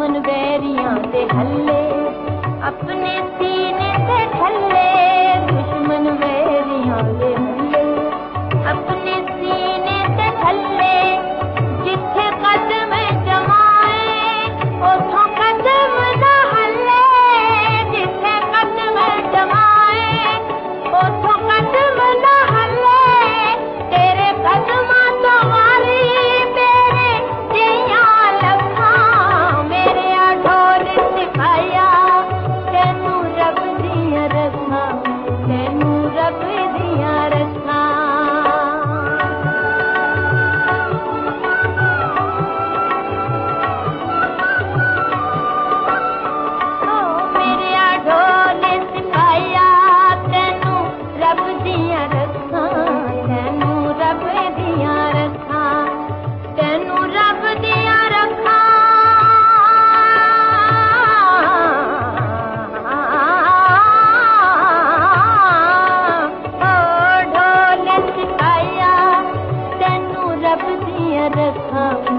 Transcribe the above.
दुश्मन वैरियां दे हल्ले अपने सीने ते ठल्ले, दुश्मन वैरियां दे हल्ले अपने सीने ते ठल्ले। जिथे कदम जमाए उथों कदम ना हल्ले, जिथे कदम जमाए उथों कदम ना हल्ले। तेरे कदमां तो वारी तेरे जियां लखां, मेरे ढोल सिपाहिया तैनू रब दियां रखां, तैनू रब दियां रखां। मेरे ढोल सिपाहिया तैनू रब दियां रखां, तैनू रब दियां रखां, तैनू रब दियां रखां। ओ ढोल सिपाहिया तैनू रब दियां रखां।